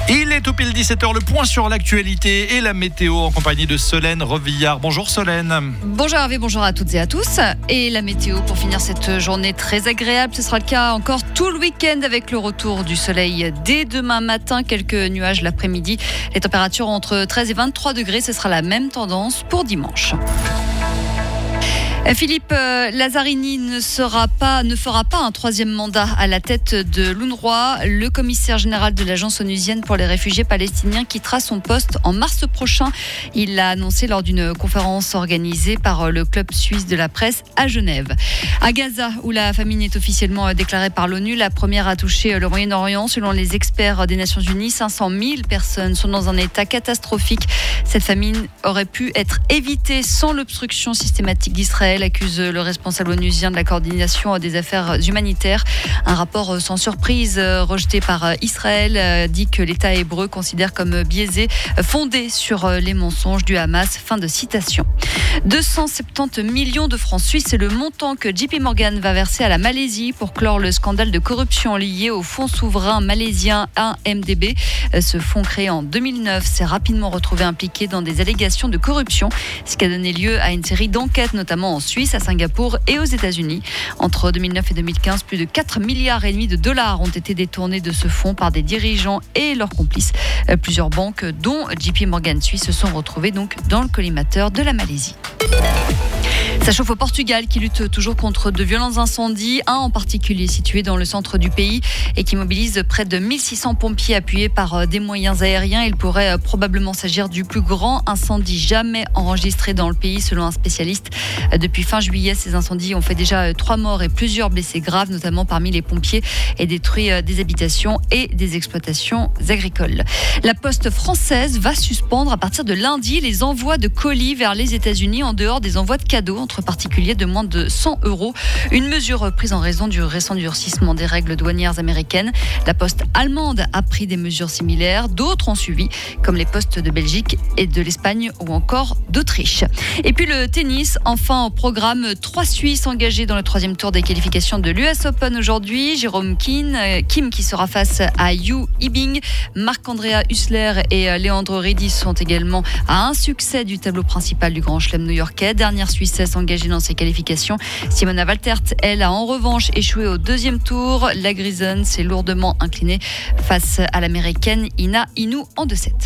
Il est au pile 17h, le point sur l'actualité et la météo en compagnie de Solène Revillard. Bonjour Solène. Bonjour Hervé, bonjour à toutes et à tous. Et la météo pour finir cette journée très agréable. Ce sera le cas encore tout le week-end avec le retour du soleil dès demain matin. Quelques nuages l'après-midi. Les températures entre 13 et 23 degrés. Ce sera la même tendance pour dimanche. Philippe Lazzarini ne fera pas un troisième mandat à la tête de l'UNRWA. Le commissaire général de l'agence onusienne pour les réfugiés palestiniens quittera son poste en mars prochain. Il l'a annoncé lors d'une conférence organisée par le club suisse de la presse à Genève. À Gaza, où la famine est officiellement déclarée par l'ONU, la première a touché le Moyen-Orient. Selon les experts des Nations Unies, 500 000 personnes sont dans un état catastrophique. Cette famine aurait pu être évitée sans l'obstruction systématique d'Israël, accuse le responsable onusien de la coordination des affaires humanitaires. Un rapport sans surprise rejeté par Israël dit que l'État hébreu considère comme biaisé, fondé sur les mensonges du Hamas. Fin de citation. 270 millions de francs suisses, c'est le montant que JP Morgan va verser à la Malaisie pour clore le scandale de corruption lié au fonds souverain malaisien 1MDB. Ce fonds créé en 2009 s'est rapidement retrouvé impliqué dans des allégations de corruption, ce qui a donné lieu à une série d'enquêtes, notamment en Suisse, à Singapour et aux États-Unis. Entre 2009 et 2015, plus de 4,5 milliards de dollars ont été détournés de ce fonds par des dirigeants et leurs complices. Plusieurs banques, dont JP Morgan Suisse, se sont retrouvées donc dans le collimateur de la Malaisie. Ça chauffe au Portugal qui lutte toujours contre de violents incendies, un en particulier situé dans le centre du pays et qui mobilise près de 1600 pompiers appuyés par des moyens aériens. Il pourrait probablement s'agir du plus grand incendie jamais enregistré dans le pays selon un spécialiste. Depuis fin juillet, ces incendies ont fait déjà 3 morts et plusieurs blessés graves, notamment parmi les pompiers, et détruit des habitations et des exploitations agricoles. La Poste française va suspendre à partir de lundi les envois de colis vers les États-Unis en dehors des envois de cadeaux entre particuliers de moins de 100 €. Une mesure prise en raison du récent durcissement des règles douanières américaines. La Poste allemande a pris des mesures similaires. D'autres ont suivi, comme les postes de Belgique et de l'Espagne ou encore d'Autriche. Et puis le tennis, enfin au programme, 3 Suisses engagés dans le 3e tour des qualifications de l'US Open aujourd'hui. Jérôme Kim qui sera face à Yu Ibing. Marc-Andrea Hussler et Leandro Redi sont également à un succès du tableau principal du Grand Chelem new-yorkais. Dernière Suissesse engagée dans ces qualifications. Simona Waltert, elle, a en revanche échoué au 2e tour. La Grisonne s'est lourdement inclinée face à l'Américaine Ina Inu en 2-7.